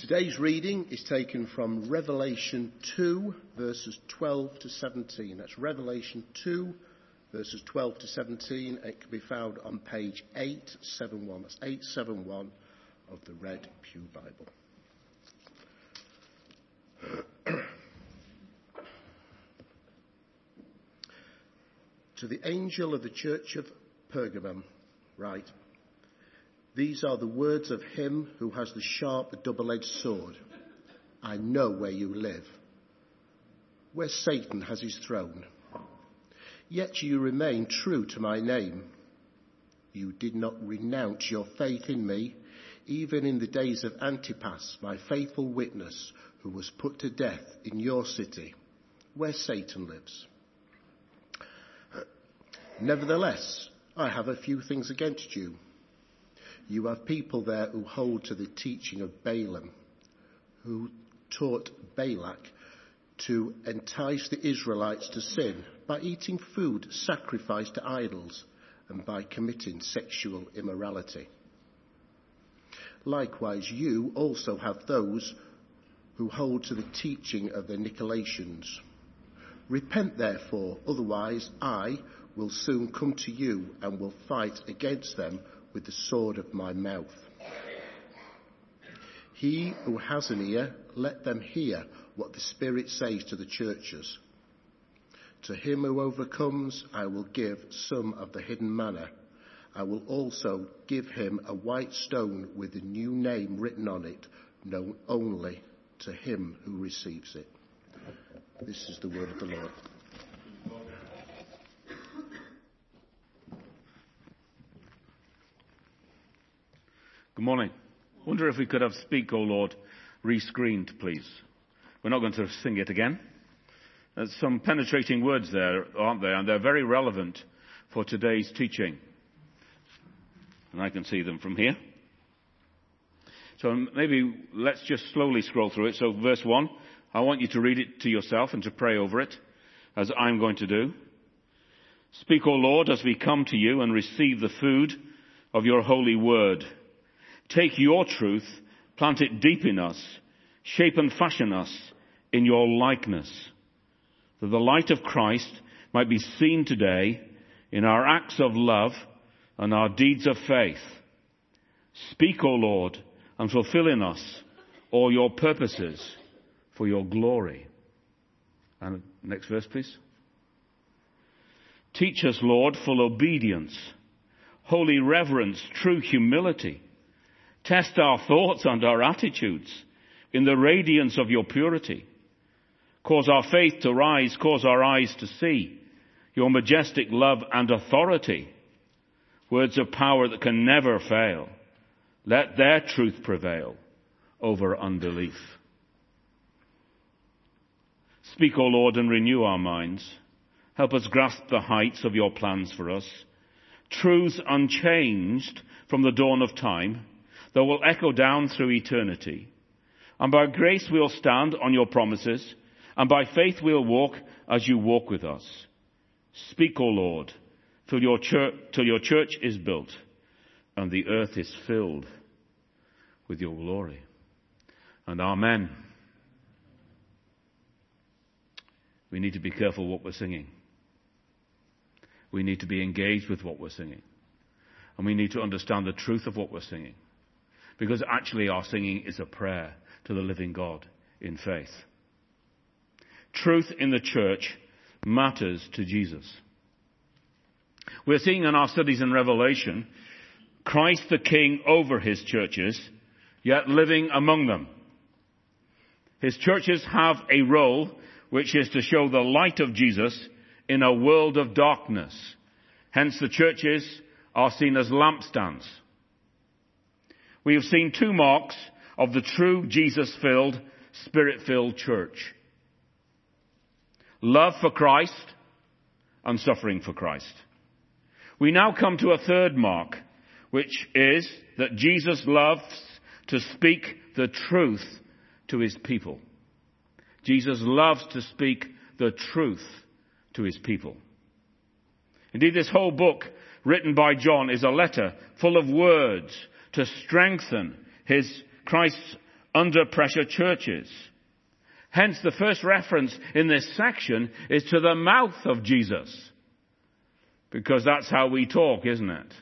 Today's reading is taken from Revelation 2, verses 12 to 17. That's Revelation 2, verses 12 to 17. It can be found on page 871. That's 871 of the Red Pew Bible. To the angel of the church of Pergamum, write, these are the words of him who has the sharp double-edged sword. I know where you live, where Satan has his throne. Yet you remain true to my name. You did not renounce your faith in me, even in the days of Antipas, my faithful witness, who was put to death in your city, where Satan lives. Nevertheless, I have a few things against you. You have people there who hold to the teaching of Balaam, who taught Balak to entice the Israelites to sin by eating food sacrificed to idols and by committing sexual immorality. Likewise, you also have those who hold to the teaching of the Nicolaitans. Repent, therefore, otherwise I will soon come to you and will fight against them with the sword of my mouth. He who has an ear, let them hear what the Spirit says to the churches. To him who overcomes, I will give some of the hidden manna. I will also give him a white stone with a new name written on it, known only to him who receives it. This is the word of the Lord. Good morning. Wonder if we could have Speak, O Lord, re-screened, please. We're not going to sing it again. There's some penetrating words there, aren't there? And they're very relevant for today's teaching. And I can see them from here. So maybe let's just slowly scroll through it. So verse 1, I want you to read it to yourself and to pray over it, as I'm going to do. Speak, O Lord, as we come to you and receive the food of your holy word. Take your truth, plant it deep in us, shape and fashion us in your likeness, that the light of Christ might be seen today in our acts of love and our deeds of faith. Speak, O Lord, and fulfill in us all your purposes for your glory. And next verse, please. Teach us, Lord, full obedience, holy reverence, true humility. Test our thoughts and our attitudes in the radiance of your purity. Cause our faith to rise, cause our eyes to see your majestic love and authority. Words of power that can never fail. Let their truth prevail over unbelief. Speak, O Lord, and renew our minds. Help us grasp the heights of your plans for us. Truths unchanged from the dawn of time, that will echo down through eternity. And by grace we'll stand on your promises, and by faith we'll walk as you walk with us. Speak, O Lord, till your church is built, and the earth is filled with your glory. And amen. We need to be careful what we're singing. We need to be engaged with what we're singing. And we need to understand the truth of what we're singing. Because actually our singing is a prayer to the living God in faith. Truth in the church matters to Jesus. We're seeing in our studies in Revelation, Christ the King over his churches, yet living among them. His churches have a role which is to show the light of Jesus in a world of darkness. Hence the churches are seen as lampstands. We have seen two marks of the true Jesus-filled, Spirit-filled church. Love for Christ and suffering for Christ. We now come to a third mark, which is that Jesus loves to speak the truth to his people. Jesus loves to speak the truth to his people. Indeed, this whole book, written by John, is a letter full of words to strengthen Christ's under pressure churches. Hence, the first reference in this section is to the mouth of Jesus. Because that's how we talk, isn't it?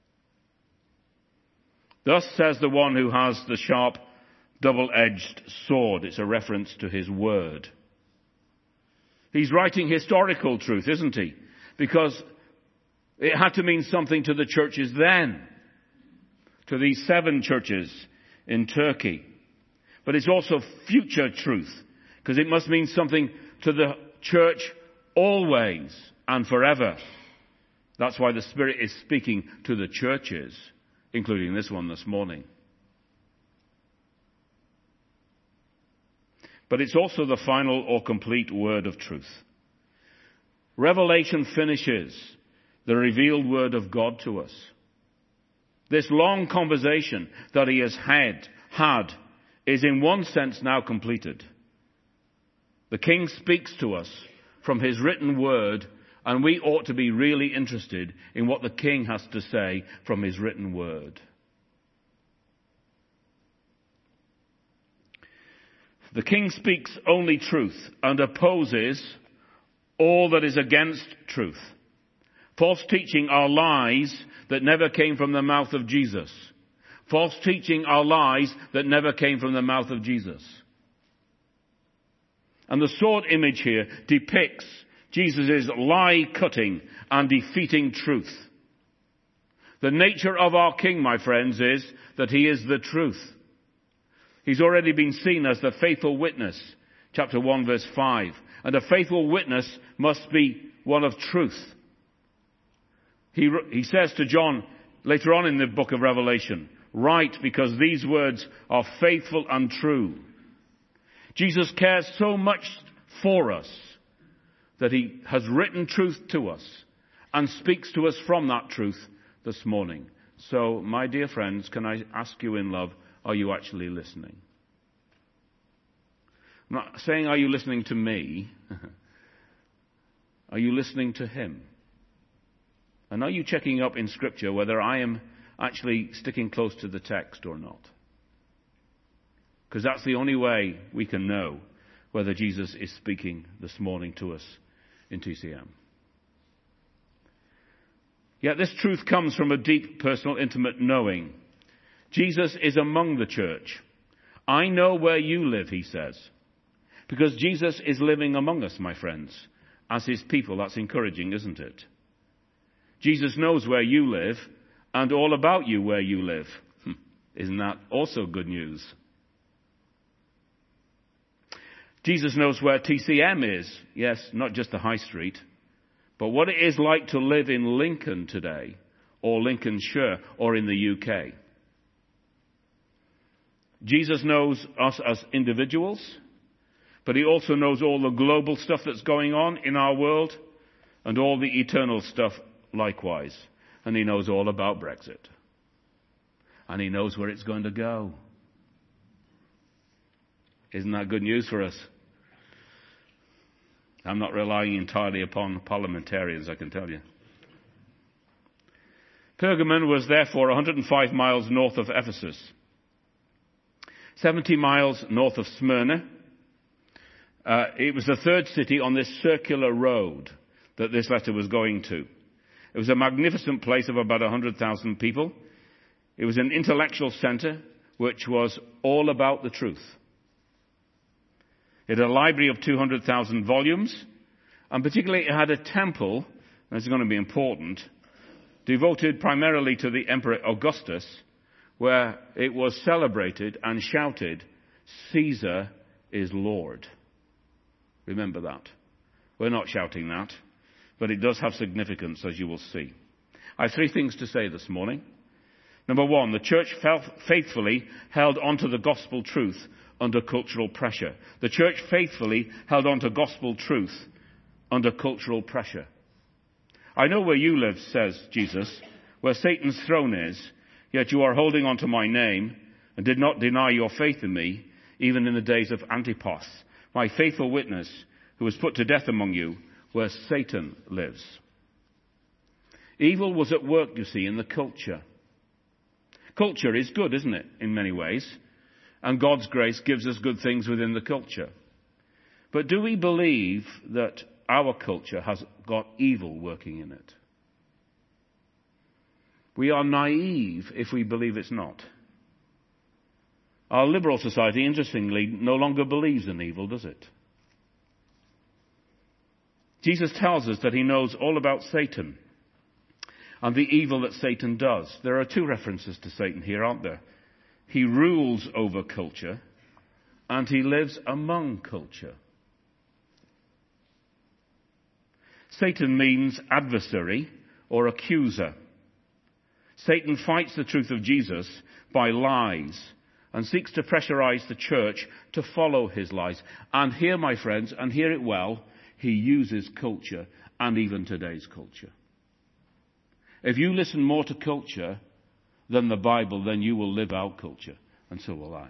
Thus says the one who has the sharp, double-edged sword. It's a reference to his word. He's writing historical truth, isn't he? Because it had to mean something to the churches then. To these 7 churches in Turkey. But it's also future truth. Because it must mean something to the church always and forever. That's why the Spirit is speaking to the churches, including this one this morning. But it's also the final or complete word of truth. Revelation finishes the revealed word of God to us. This long conversation that he has had is in one sense now completed. The King speaks to us from his written word, and we ought to be really interested in what the King has to say from his written word. The King speaks only truth and opposes all that is against truth. False teaching are lies that never came from the mouth of Jesus. False teaching are lies that never came from the mouth of Jesus. And the sword image here depicts Jesus' lie-cutting and defeating truth. The nature of our King, my friends, is that he is the truth. He's already been seen as the faithful witness, chapter 1, verse 5. And a faithful witness must be one of truth. He says to John later on in the book of Revelation, "Write, because these words are faithful and true." Jesus cares so much for us that he has written truth to us and speaks to us from that truth this morning. So, my dear friends, can I ask you in love, are you actually listening? I'm not saying are you listening to me. Are you listening to him? And are you checking up in Scripture whether I am actually sticking close to the text or not? Because that's the only way we can know whether Jesus is speaking this morning to us in TCM. Yet this truth comes from a deep, personal, intimate knowing. Jesus is among the church. I know where you live, he says. Because Jesus is living among us, my friends, as his people. That's encouraging, isn't it? Jesus knows where you live and all about you where you live. Isn't that also good news? Jesus knows where TCM is. Yes, not just the high street, but what it is like to live in Lincoln today, or Lincolnshire, or in the UK. Jesus knows us as individuals, but he also knows all the global stuff that's going on in our world, and all the eternal stuff likewise. And he knows all about Brexit. And he knows where it's going to go. Isn't that good news for us? I'm not relying entirely upon parliamentarians, I can tell you. Pergamon was therefore 105 miles north of Ephesus, 70 miles north of Smyrna. It was the third city on this circular road that this letter was going to. It was a magnificent place of about 100,000 people. It was an intellectual center which was all about the truth. It had a library of 200,000 volumes, and particularly it had a temple, and this is going to be important, devoted primarily to the Emperor Augustus, where it was celebrated and shouted, "Caesar is Lord." Remember that. We're not shouting that, but it does have significance, as you will see. I have 3 things to say this morning. Number 1, the church faithfully held onto the gospel truth under cultural pressure. The church faithfully held on to gospel truth under cultural pressure. I know where you live, says Jesus, where Satan's throne is, yet you are holding on to my name and did not deny your faith in me, even in the days of Antipas, my faithful witness, who was put to death among you, where Satan lives. Evil was at work, you see, in the culture. Culture is good, isn't it, in many ways? And God's grace gives us good things within the culture. But do we believe that our culture has got evil working in it? We are naive if we believe it's not. Our liberal society, interestingly, no longer believes in evil, does it? Jesus tells us that he knows all about Satan and the evil that Satan does. There are two references to Satan here, aren't there? He rules over culture and he lives among culture. Satan means adversary or accuser. Satan fights the truth of Jesus by lies and seeks to pressurize the church to follow his lies. And here, my friends, and hear it well, he uses culture and even today's culture. If you listen more to culture than the Bible, then you will live out culture, and so will I.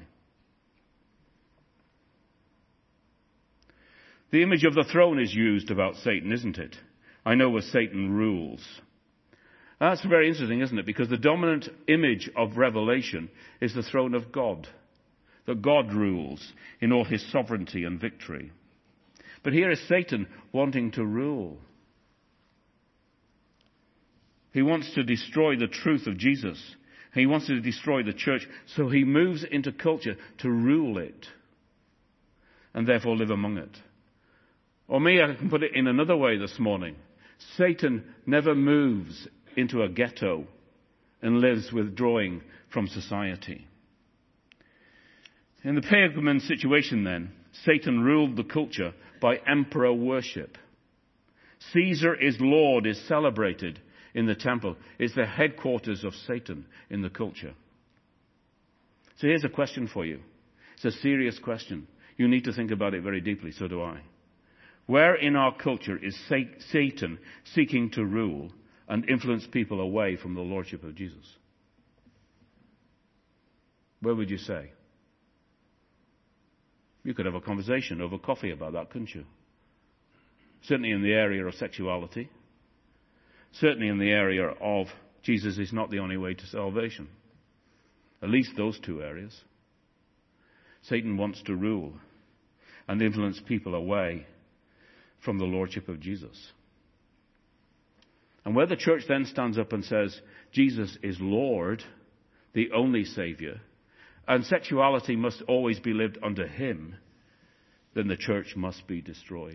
The image of the throne is used about Satan, isn't it? I know where Satan rules. That's very interesting, isn't it? Because the dominant image of Revelation is the throne of God. That God rules in all his sovereignty and victory. But here is Satan wanting to rule. He wants to destroy the truth of Jesus. He wants to destroy the church. So he moves into culture to rule it. And therefore live among it. Or maybe I can put it in another way this morning. Satan never moves into a ghetto and lives withdrawing from society. In the Pergamon situation then, Satan ruled the culture by emperor worship. Caesar is Lord is celebrated in the temple. It's the headquarters of Satan in the culture. So here's a question for you. It's a serious question. You need to think about it very deeply, so do I. Where in our culture is Satan seeking to rule and influence people away from the lordship of Jesus? Where would you say? You could have a conversation over coffee about that, couldn't you? Certainly in the area of sexuality. Certainly in the area of Jesus is not the only way to salvation. At least those two areas. Satan wants to rule and influence people away from the lordship of Jesus. And where the church then stands up and says, Jesus is Lord, the only Saviour, and sexuality must always be lived under him, then the church must be destroyed.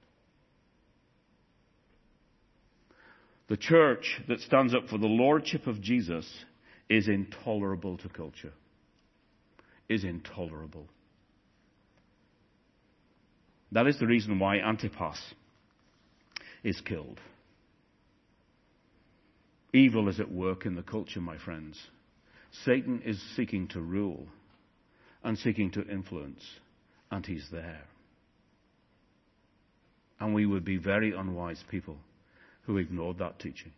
The church that stands up for the lordship of Jesus is intolerable to culture. Is intolerable. That is the reason why Antipas is killed. Evil is at work in the culture, my friends. Satan is seeking to rule and seeking to influence, and he's there. And we would be very unwise people who ignored that teaching.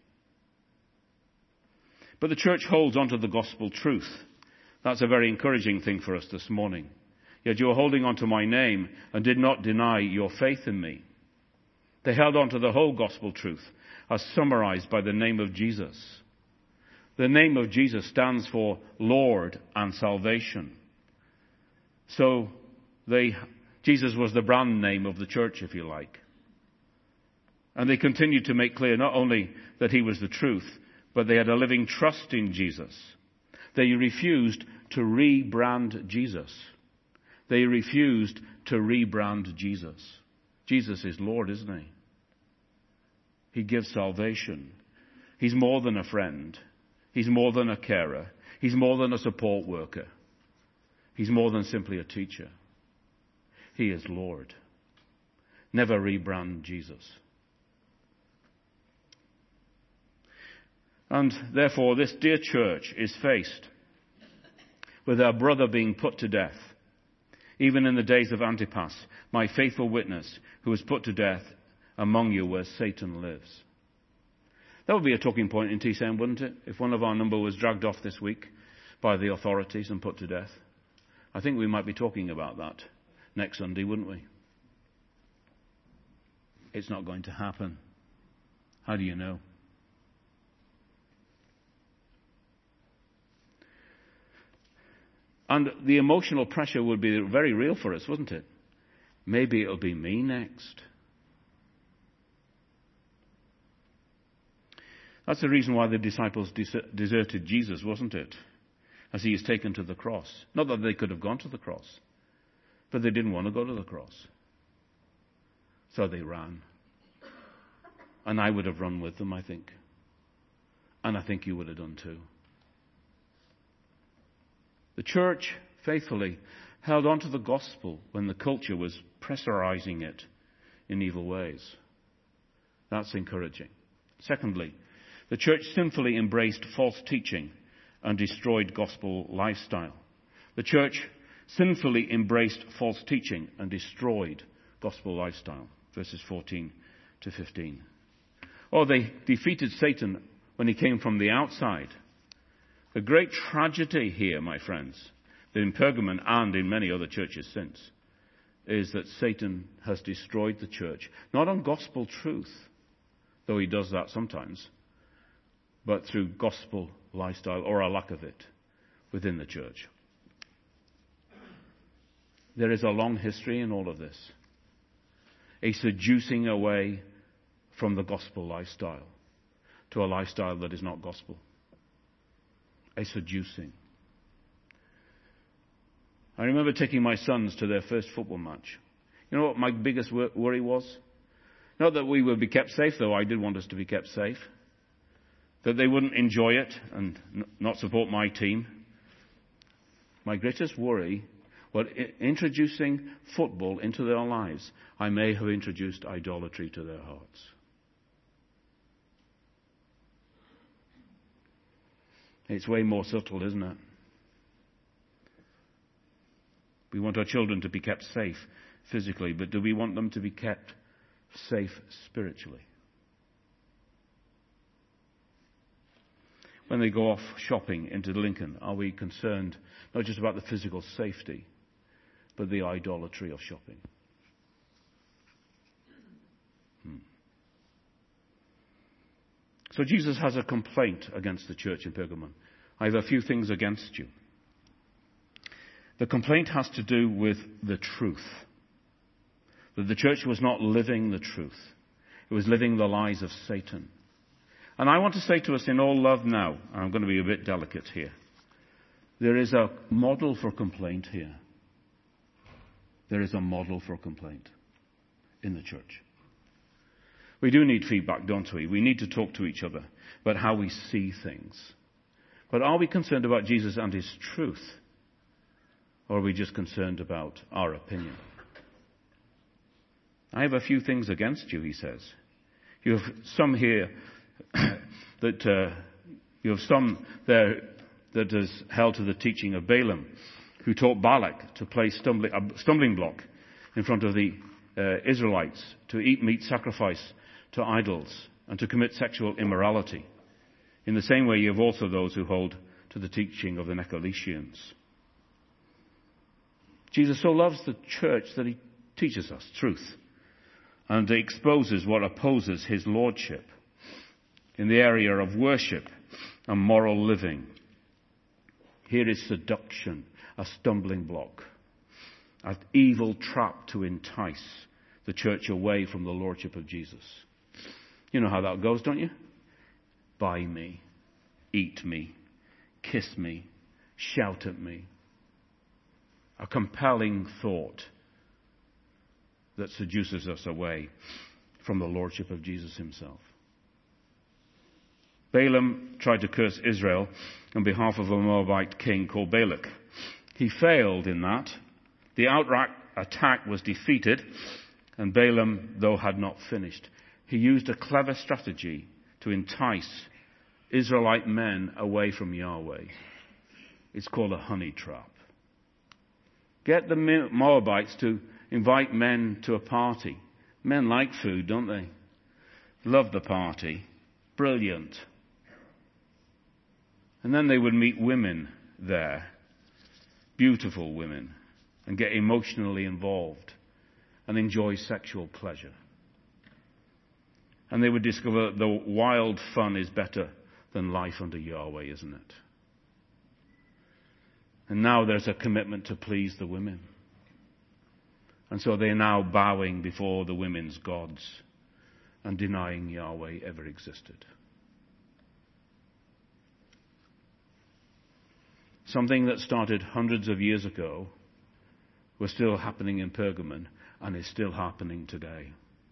But the church holds on to the gospel truth. That's a very encouraging thing for us this morning. Yet you are holding on to my name and did not deny your faith in me. They held on to the whole gospel truth as summarized by the name of Jesus. The name of Jesus stands for Lord and salvation. So Jesus was the brand name of the church, if you like. And they continued to make clear not only that he was the truth, but they had a living trust in Jesus. They refused to rebrand Jesus. They refused to rebrand Jesus. Jesus is Lord, isn't he? He gives salvation. He's more than a friend. He's more than a carer. He's more than a support worker. He's more than simply a teacher. He is Lord. Never rebrand Jesus. And therefore, this dear church is faced with our brother being put to death. Even in the days of Antipas, my faithful witness, who was put to death among you where Satan lives. That would be a talking point in TSM, wouldn't it? If one of our number was dragged off this week by the authorities and put to death. I think we might be talking about that next Sunday, wouldn't we? It's not going to happen. How do you know? And the emotional pressure would be very real for us, wouldn't it? Maybe it'll be me next. That's the reason why the disciples deserted Jesus, wasn't it? As he is taken to the cross. Not that they could have gone to the cross, but they didn't want to go to the cross. So they ran. And I would have run with them, I think. And I think you would have done too. The church faithfully held on to the gospel when the culture was pressurizing it in evil ways. That's encouraging. Secondly, the church sinfully embraced false teaching and destroyed gospel lifestyle. The church sinfully embraced false teaching and destroyed gospel lifestyle. Verses 14 to 15. Or they defeated Satan when he came from the outside. The great tragedy here, my friends, that in Pergamon and in many other churches since, is that Satan has destroyed the church, not on gospel truth, though he does that sometimes, but through gospel lifestyle, or a lack of it, within the church. There is a long history in all of this. A seducing away from the gospel lifestyle to a lifestyle that is not gospel. A seducing. I remember taking my sons to their first football match. You know what my biggest worry was? Not that we would be kept safe, though I did want us to be kept safe. That they wouldn't enjoy it and not support my team. My greatest worry was introducing football into their lives. I may have introduced idolatry to their hearts. It's way more subtle, isn't it? We want our children to be kept safe physically, but do we want them to be kept safe spiritually? When they go off shopping into Lincoln, are we concerned not just about the physical safety, but the idolatry of shopping? So Jesus has a complaint against the church in Pergamon. I have a few things against you. The complaint has to do with the truth. That the church was not living the truth. It was living the lies of Satan. And I want to say to us in all love now, and I'm going to be a bit delicate here, there is a model for complaint here. There is a model for complaint in the church. We do need feedback, don't we? We need to talk to each other about how we see things. But are we concerned about Jesus and his truth? Or are we just concerned about our opinion? I have a few things against you, he says. You have some here you have some there that is held to the teaching of Balaam, who taught Balak to place a stumbling block in front of the Israelites, to eat meat sacrificed to idols, and to commit sexual immorality. In the same way, you have also those who hold to the teaching of the Nicolaitans. Jesus so loves the church that he teaches us truth and exposes what opposes his lordship in the area of worship and moral living. Here is seduction, a stumbling block, an evil trap to entice the church away from the lordship of Jesus. You know how that goes, don't you? Buy me, eat me, kiss me, shout at me. A compelling thought that seduces us away from the lordship of Jesus himself. Balaam tried to curse Israel on behalf of a Moabite king called Balak. He failed in that. The outright attack was defeated, and Balaam, though, had not finished. He used a clever strategy to entice Israelite men away from Yahweh. It's called a honey trap. Get the Moabites to invite men to a party. Men like food, don't they? Love the party. Brilliant. And then they would meet women there, beautiful women, and get emotionally involved and enjoy sexual pleasure. And they would discover that the wild fun is better than life under Yahweh, isn't it? And now there's a commitment to please the women. And so they're now bowing before the women's gods and denying Yahweh ever existed. Something that started hundreds of years ago was still happening in Pergamon and is still happening today.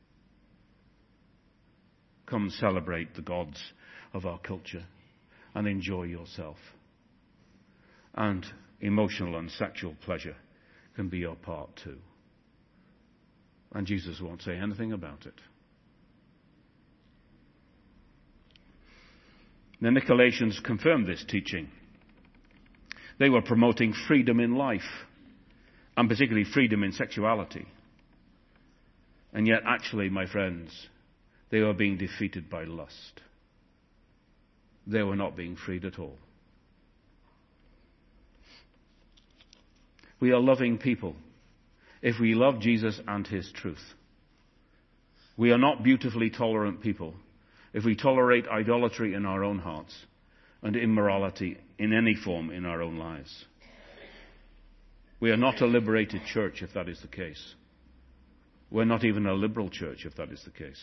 Come celebrate the gods of our culture and enjoy yourself. And emotional and sexual pleasure can be your part too. And Jesus won't say anything about it. The Nicolaitans confirmed this teaching. They were promoting freedom in life, and particularly freedom in sexuality. And yet, actually, my friends, they were being defeated by lust. They were not being freed at all. We are loving people if we love Jesus and his truth. We are not beautifully tolerant people if we tolerate idolatry in our own hearts and immorality in any form in our own lives. We are not a liberated church if that is the case. We're not even a liberal church if that is the case.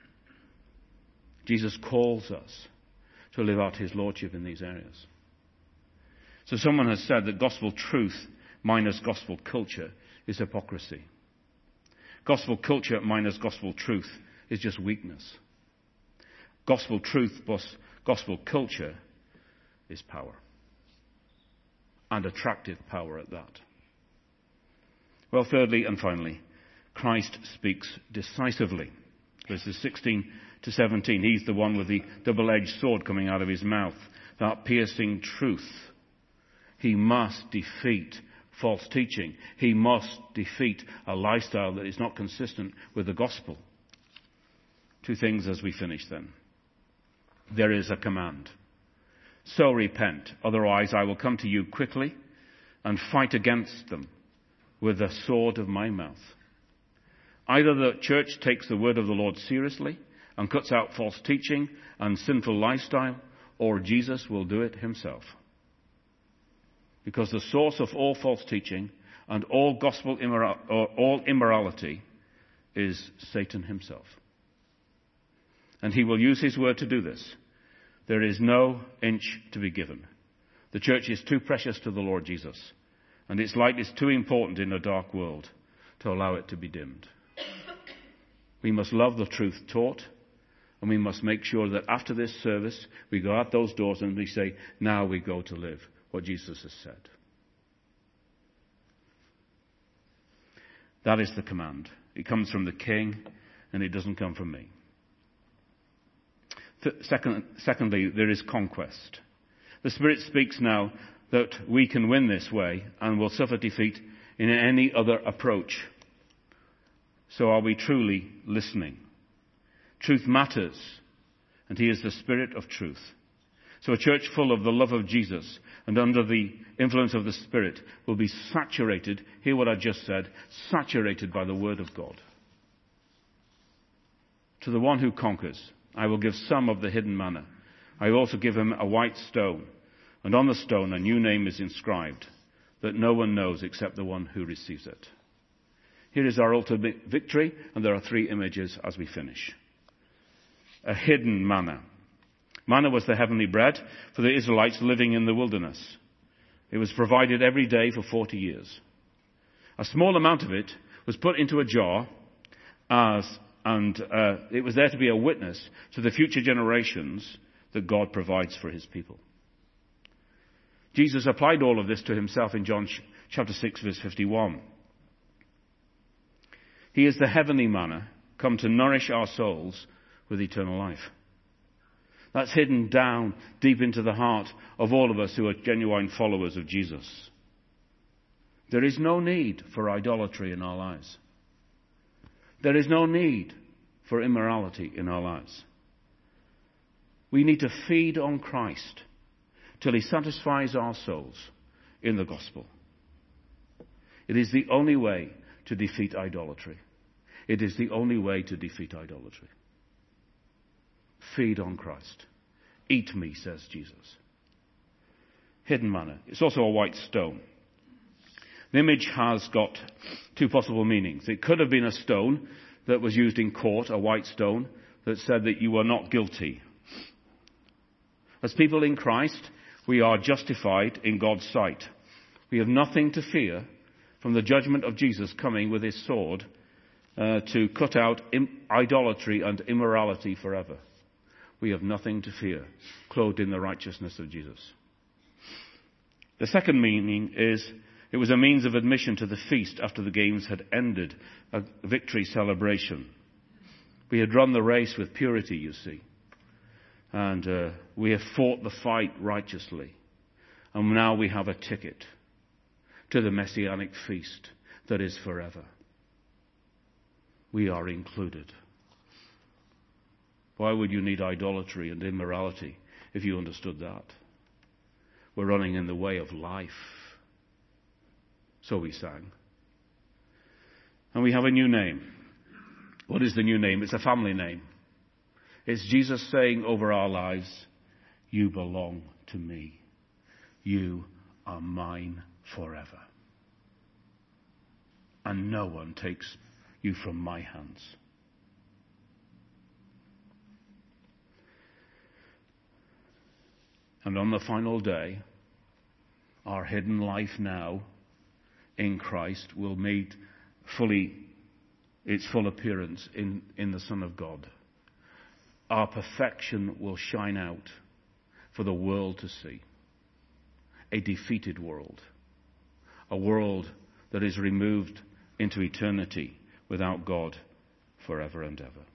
Jesus calls us to live out his lordship in these areas. So someone has said that gospel truth minus gospel culture is hypocrisy. Gospel culture minus gospel truth is just weakness. Gospel truth plus gospel culture is power. And attractive power at that. Well, thirdly and finally, Christ speaks decisively. Verses 16 to 17. He's the one with the double-edged sword coming out of his mouth. That piercing truth. He must defeat false teaching. He must defeat a lifestyle that is not consistent with the gospel. Two things as we finish then. There is a command. So repent, otherwise I will come to you quickly and fight against them with the sword of my mouth. Either the church takes the word of the Lord seriously and cuts out false teaching and sinful lifestyle, or Jesus will do it himself. Because the source of all false teaching and all all immorality is Satan himself. And he will use his word to do this. There is no inch to be given. The church is too precious to the Lord Jesus, and its light is too important in a dark world to allow it to be dimmed. We must love the truth taught, and we must make sure that after this service we go out those doors and we say, now we go to live what Jesus has said. That is the command. It comes from the King, and it doesn't come from me. Secondly, there is conquest. The Spirit speaks now that we can win this way and will suffer defeat in any other approach. So are we truly listening? Truth matters, and he is the Spirit of truth. So a church full of the love of Jesus and under the influence of the Spirit will be saturated, hear what I just said, saturated by the Word of God. To the one who conquers, I will give some of the hidden manna. I will also give him a white stone, and on the stone a new name is inscribed that no one knows except the one who receives it. Here is our ultimate victory, and there are three images as we finish. A hidden manna. Manna was the heavenly bread for the Israelites living in the wilderness. It was provided every day for 40 years. A small amount of it was put into a jar and it was there to be a witness to the future generations that God provides for his people. Jesus applied all of this to himself in John chapter 6 verse 51. He is the heavenly manna come to nourish our souls with eternal life. That's hidden down deep into the heart of all of us who are genuine followers of Jesus. There is no need for idolatry in our lives. There is no need for immorality in our lives. We need to feed on Christ till he satisfies our souls in the gospel. It is the only way to defeat idolatry. It is the only way to defeat idolatry. Feed on Christ. Eat me, says Jesus. hidden manna. It's also a white stone. The image has got two possible meanings. It could have been a stone that was used in court, a white stone, that said that you were not guilty. As people in Christ, we are justified in God's sight. We have nothing to fear from the judgment of Jesus coming with his sword to cut out idolatry and immorality forever. We have nothing to fear, clothed in the righteousness of Jesus. The second meaning is it was a means of admission to the feast after the games had ended, a victory celebration. We had run the race with purity, you see. And we have fought the fight righteously. And now we have a ticket to the messianic feast that is forever. We are included. Why would you need idolatry and immorality if you understood that? We're running in the way of life. So we sang. And we have a new name. What is the new name? It's a family name. It's Jesus saying over our lives, you belong to me. You are mine forever. And no one takes you from my hands. And on the final day, our hidden life now in Christ will meet its full appearance in the Son of God. Our perfection will shine out for the world to see. A defeated world. A world that is removed into eternity without God forever and ever.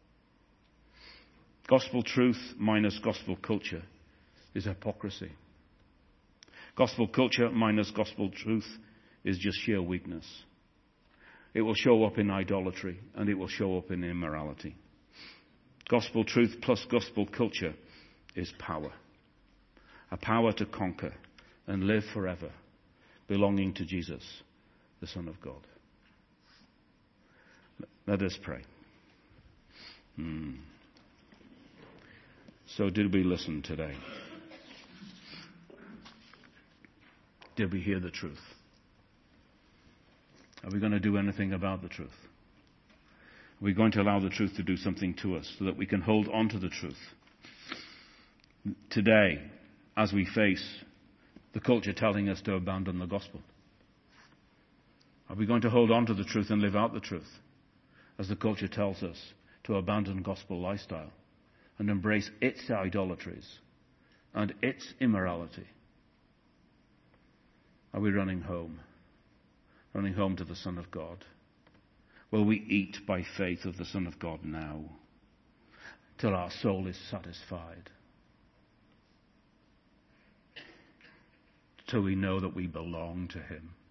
Gospel truth minus gospel culture is hypocrisy. Gospel culture minus gospel truth is just sheer weakness. It will show up in idolatry and it will show up in immorality. Gospel truth plus gospel culture is power. A power to conquer and live forever, belonging to Jesus, the Son of God. Let us pray. So did we listen today? Did we hear the truth? Are we going to do anything about the truth? Are we going to allow the truth to do something to us so that we can hold on to the truth? Today, as we face the culture telling us to abandon the gospel, are we going to hold on to the truth and live out the truth as the culture tells us to abandon gospel lifestyle and embrace its idolatries and its immorality? Are we running home to the Son of God? Will we eat by faith of the Son of God now, till our soul is satisfied, till we know that we belong to him?